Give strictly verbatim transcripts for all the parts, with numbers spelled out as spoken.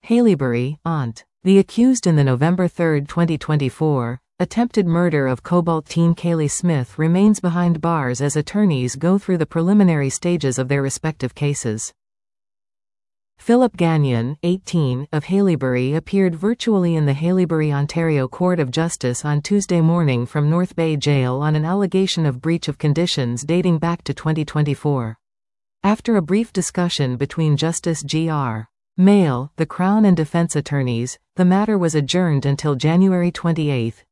Haileybury, aunt. The accused in the November third, twenty twenty-four, attempted murder of Cobalt teen Kaylee Smith remains behind bars as attorneys go through the preliminary stages of their respective cases. Philip Gagnon, eighteen, of Haileybury appeared virtually in the Haileybury, Ontario Court of Justice on Tuesday morning from North Bay Jail on an allegation of breach of conditions dating back to twenty twenty-four. After a brief discussion between Justice G R Mayle, the Crown and defense attorneys, the matter was adjourned until January twenty-eighth.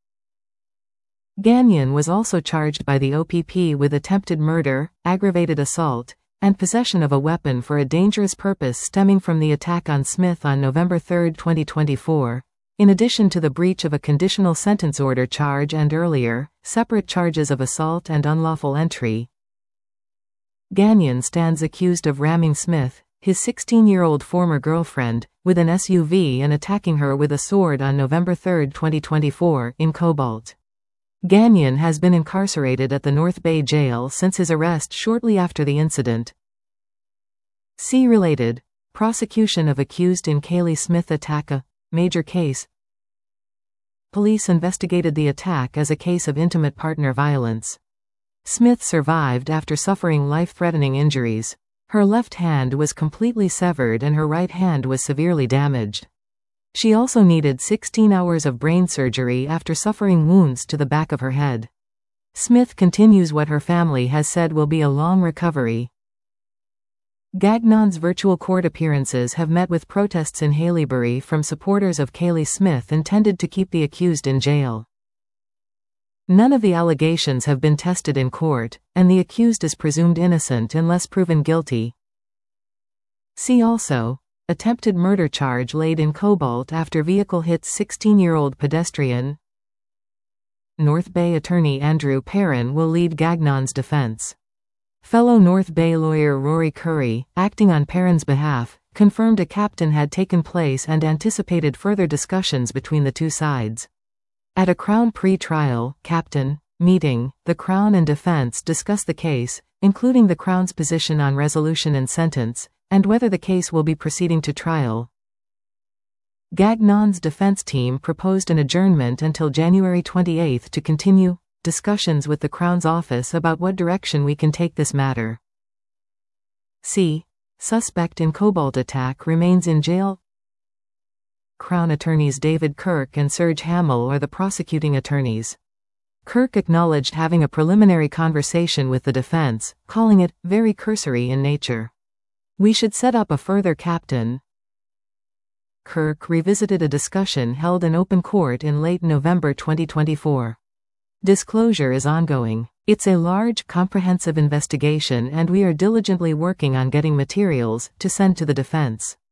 Gagnon was also charged by the O P P with attempted murder, aggravated assault, and possession of a weapon for a dangerous purpose stemming from the attack on Smith on November third, twenty twenty-four, in addition to the breach of a conditional sentence order charge and earlier, separate charges of assault and unlawful entry. Gagnon stands accused of ramming Smith, his sixteen-year-old former girlfriend, with an S U V and attacking her with a sword on November third, twenty twenty-four, in Cobalt. Gagnon has been incarcerated at the North Bay Jail since his arrest shortly after the incident. See related. Prosecution of accused in Kaylee Smith attack, a major case. Police investigated the attack as a case of intimate partner violence. Smith survived after suffering life-threatening injuries. Her left hand was completely severed and her right hand was severely damaged. She also needed sixteen hours of brain surgery after suffering wounds to the back of her head. Smith continues what her family has said will be a long recovery. Gagnon's virtual court appearances have met with protests in Haileybury from supporters of Kaylee Smith intended to keep the accused in jail. None of the allegations have been tested in court, and the accused is presumed innocent unless proven guilty. See also, attempted murder charge laid in Cobalt after vehicle hits sixteen-year-old pedestrian. North Bay attorney Andrew Perrin will lead Gagnon's defense. Fellow North Bay lawyer Rory Curry, acting on Perrin's behalf, confirmed a captain had taken place and anticipated further discussions between the two sides. At a Crown pre-trial, captain, meeting, the Crown and defense discuss the case, including the Crown's position on resolution and sentence, and whether the case will be proceeding to trial. Gagnon's defense team proposed an adjournment until January twenty-eighth to continue discussions with the Crown's office about what direction we can take this matter. C. Suspect in Cobalt attack remains in jail. Crown attorneys David Kirk and Serge Hamill are the prosecuting attorneys. Kirk acknowledged having a preliminary conversation with the defense, calling it very cursory in nature. We should set up a further captain. Kirk revisited a discussion held in open court in late November twenty twenty-four. Disclosure is ongoing. It's a large, comprehensive investigation and we are diligently working on getting materials to send to the defense.